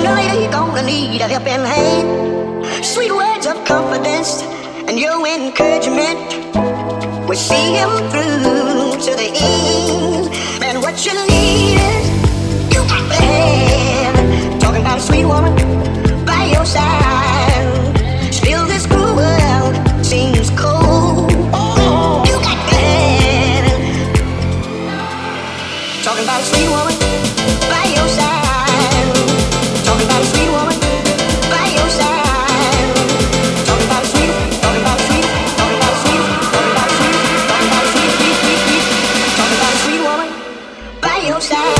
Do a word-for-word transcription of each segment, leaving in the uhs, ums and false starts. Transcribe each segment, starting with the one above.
lady gonna need a helping hand. Sweet words of confidence and your encouragement will see him through to the end. Man, what you need is you got the hand. Talking about a sweet woman by your side. Still this cruel world seems cold. Oh, you got the hand. Talking about a sweet woman by your side. Talking about a sweet woman by your side. Talking about a sweet, talking about a sweet, talking about a sweet, talking about a sweet, talking about a sweet, sweet, sweet, sweet. Talking about a sweet woman by your side.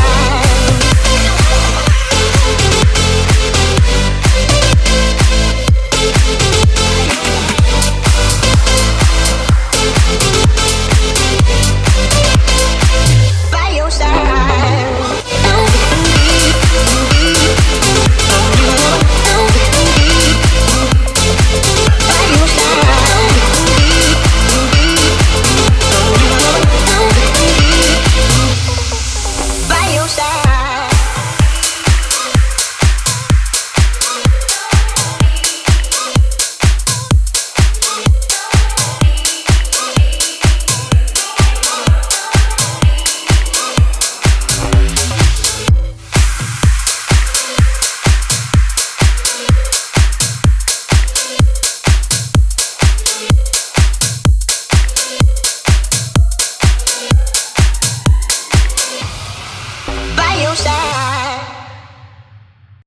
By your side.